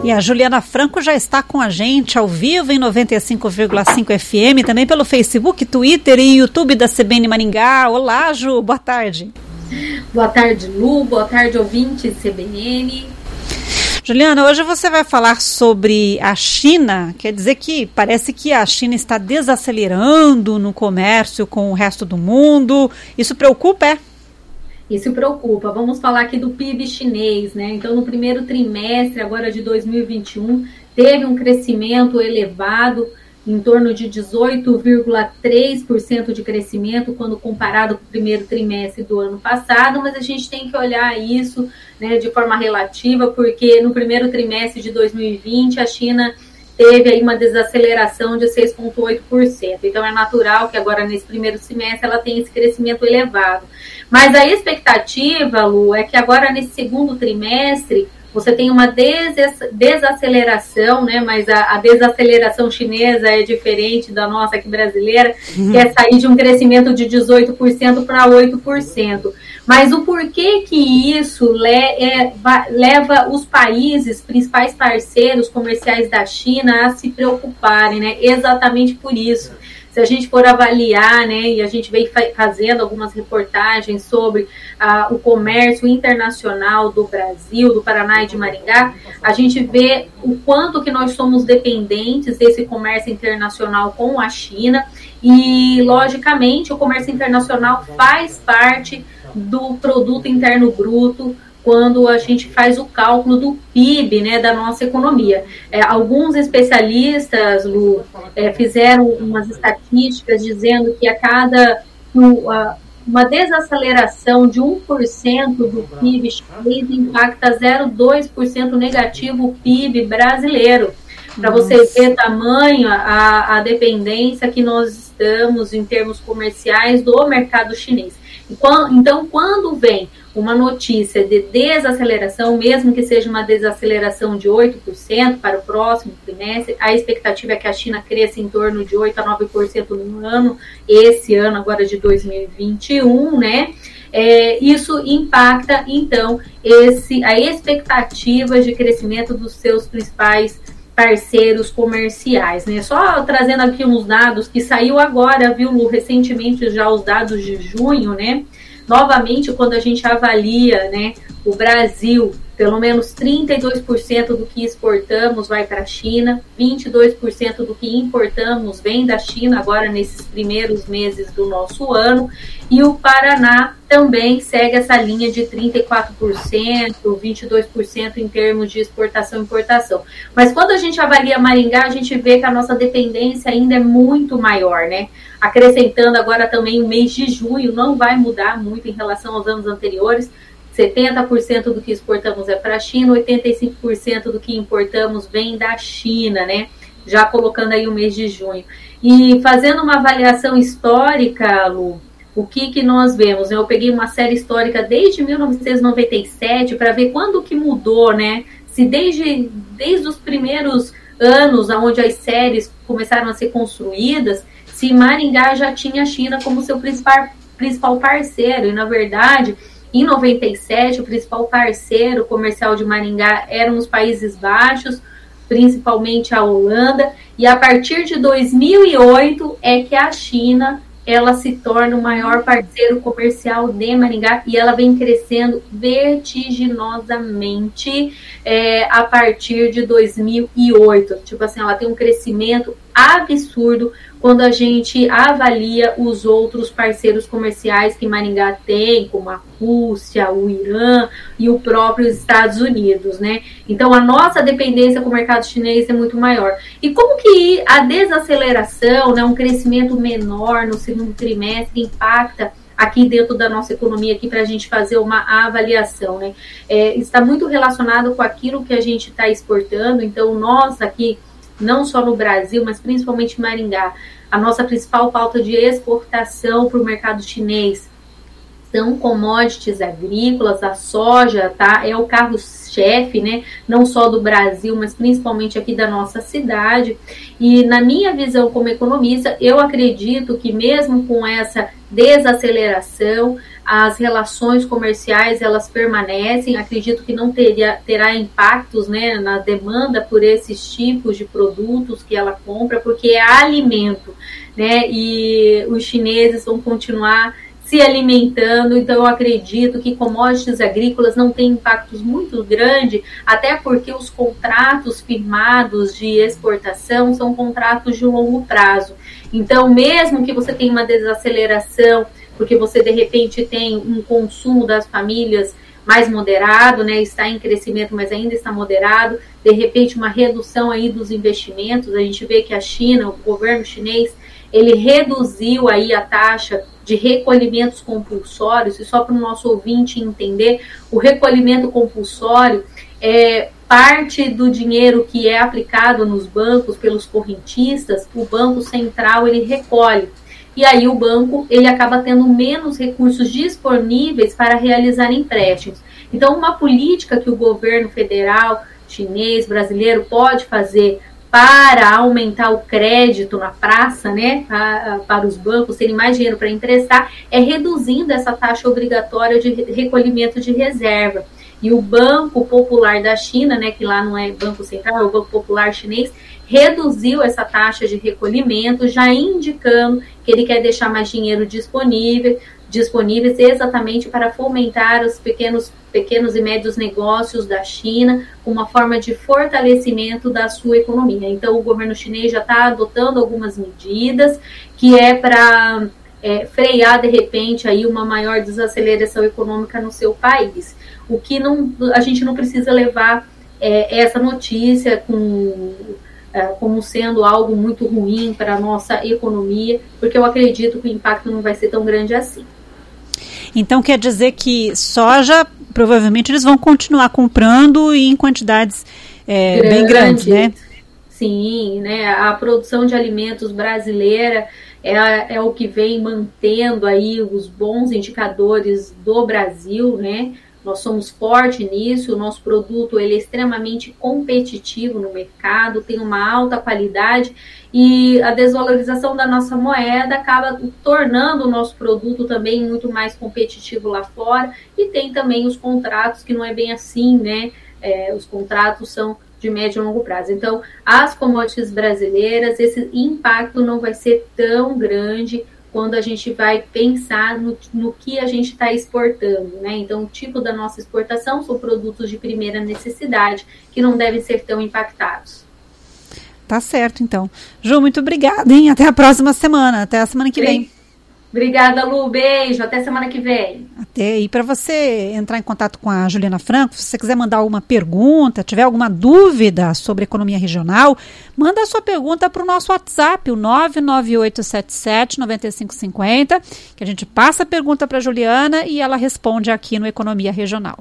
E a Juliana Franco já está com a gente ao vivo em 95,5 FM, também pelo Facebook, Twitter e YouTube da CBN Maringá. Olá, Ju, boa tarde. Boa tarde, Lu, boa tarde, ouvintes CBN. Juliana, hoje você vai falar sobre a China, quer dizer que parece que a China está desacelerando no comércio com o resto do mundo. Isso preocupa, é? Isso preocupa. Vamos falar aqui do PIB chinês, né? Então, no primeiro trimestre agora de 2021, teve um crescimento elevado, em torno de 18,3% de crescimento quando comparado com o primeiro trimestre do ano passado, mas a gente tem que olhar isso, né, de forma relativa, porque no primeiro trimestre de 2020 a China teve aí uma desaceleração de 6,8%. Então é natural que agora nesse primeiro semestre ela tenha esse crescimento elevado. Mas a expectativa, Lu, é que agora nesse segundo trimestre você tem uma desaceleração, né? Mas a desaceleração chinesa é diferente da nossa aqui brasileira, que é sair de um crescimento de 18% para 8%. Mas o porquê que isso leva os países, principais parceiros comerciais da China, a se preocuparem, né? Exatamente por isso. Se a gente for avaliar, né, e a gente vem fazendo algumas reportagens sobre o comércio internacional do Brasil, do Paraná e de Maringá, a gente vê o quanto que nós somos dependentes desse comércio internacional com a China e, logicamente, o comércio internacional faz parte do produto interno bruto quando a gente faz o cálculo do PIB, né, da nossa economia. Alguns especialistas, Lu, fizeram umas estatísticas dizendo que a cada uma desaceleração de 1% do PIB chinês impacta 0,2% negativo o PIB brasileiro. Para você ver tamanho a dependência que nós estamos em termos comerciais do mercado chinês. Então, quando vem uma notícia de desaceleração, mesmo que seja uma desaceleração de 8% para o próximo trimestre, a expectativa é que a China cresça em torno de 8% a 9% no ano, esse ano agora de 2021, né? Isso impacta, então, a expectativa de crescimento dos seus principais parceiros comerciais, né? Só trazendo aqui uns dados que saiu agora, viu, Lu, recentemente já os dados de junho, né? Novamente, quando a gente avalia, né, o Brasil, pelo menos 32% do que exportamos vai para a China, 22% do que importamos vem da China agora nesses primeiros meses do nosso ano, e o Paraná também segue essa linha de 34%, 22% em termos de exportação e importação. Mas quando a gente avalia Maringá, a gente vê que a nossa dependência ainda é muito maior, né? Acrescentando agora também o mês de junho, não vai mudar muito em relação aos anos anteriores. 70% do que exportamos é para a China, 85% do que importamos vem da China, né? Já colocando aí o mês de junho. E fazendo uma avaliação histórica, Lu, o que nós vemos, né? Eu peguei uma série histórica desde 1997 para ver quando que mudou, né? Se desde os primeiros anos, onde as séries começaram a ser construídas, se Maringá já tinha a China como seu principal parceiro. E, na verdade, em 97, o principal parceiro comercial de Maringá eram os Países Baixos, principalmente a Holanda. E a partir de 2008 é que a China ela se torna o maior parceiro comercial de Maringá e ela vem crescendo vertiginosamente a partir de 2008. Tipo assim, ela tem um crescimento absurdo quando a gente avalia os outros parceiros comerciais que Maringá tem, como a Rússia, o Irã e o próprio Estados Unidos, né? Então, a nossa dependência com o mercado chinês é muito maior. E como que a desaceleração, né, um crescimento menor no segundo trimestre impacta aqui dentro da nossa economia, aqui para a gente fazer uma avaliação, né? Está muito relacionado com aquilo que a gente está exportando. Então, nós aqui, não só no Brasil, mas principalmente em Maringá, a nossa principal pauta de exportação para o mercado chinês São commodities agrícolas, a soja, tá? É o carro-chefe, né? Não só do Brasil, mas principalmente aqui da nossa cidade. E na minha visão como economista, eu acredito que mesmo com essa desaceleração, as relações comerciais, elas permanecem. Acredito que não terá impactos, né, na demanda por esses tipos de produtos que ela compra, porque é alimento, né? E os chineses vão continuar se alimentando, então eu acredito que commodities agrícolas não têm impactos muito grandes, até porque os contratos firmados de exportação são contratos de longo prazo. Então, mesmo que você tenha uma desaceleração, porque você de repente tem um consumo das famílias mais moderado, né, está em crescimento, mas ainda está moderado, de repente uma redução aí dos investimentos, a gente vê que a China, o governo chinês, ele reduziu aí a taxa de recolhimentos compulsórios, e só para o nosso ouvinte entender, o recolhimento compulsório é parte do dinheiro que é aplicado nos bancos pelos correntistas, o Banco Central ele recolhe. E aí o banco ele acaba tendo menos recursos disponíveis para realizar empréstimos. Então, uma política que o governo federal, chinês, brasileiro pode fazer para aumentar o crédito na praça, né, para os bancos terem mais dinheiro para emprestar, é reduzindo essa taxa obrigatória de recolhimento de reserva. E o Banco Popular da China, né, que lá não é Banco Central, é o Banco Popular chinês, reduziu essa taxa de recolhimento, já indicando que ele quer deixar mais dinheiro disponíveis exatamente para fomentar os pequenos e médios negócios da China, uma forma de fortalecimento da sua economia. Então, o governo chinês já está adotando algumas medidas que é para frear, de repente, aí uma maior desaceleração econômica no seu país. O que a gente não precisa levar essa notícia como sendo algo muito ruim para a nossa economia, porque eu acredito que o impacto não vai ser tão grande assim. Então quer dizer que soja, provavelmente eles vão continuar comprando e em quantidades bem grandes, né? Sim, né? A produção de alimentos brasileira é o que vem mantendo aí os bons indicadores do Brasil, né? Nós somos fortes nisso, o nosso produto ele é extremamente competitivo no mercado, tem uma alta qualidade e a desvalorização da nossa moeda acaba tornando o nosso produto também muito mais competitivo lá fora, e tem também os contratos que não é bem assim, né? Os contratos são de médio e longo prazo. Então, as commodities brasileiras, esse impacto não vai ser tão grande quando a gente vai pensar no que a gente está exportando, né? Então, o tipo da nossa exportação são produtos de primeira necessidade, que não devem ser tão impactados. Tá certo, então. Ju, muito obrigada, hein? Até a próxima semana, até a semana que vem. Obrigada, Lu. Beijo. Até semana que vem. Até. E para você entrar em contato com a Juliana Franco, se você quiser mandar alguma pergunta, tiver alguma dúvida sobre economia regional, manda a sua pergunta para o nosso WhatsApp, o 99877-9550, que a gente passa a pergunta para a Juliana e ela responde aqui no Economia Regional.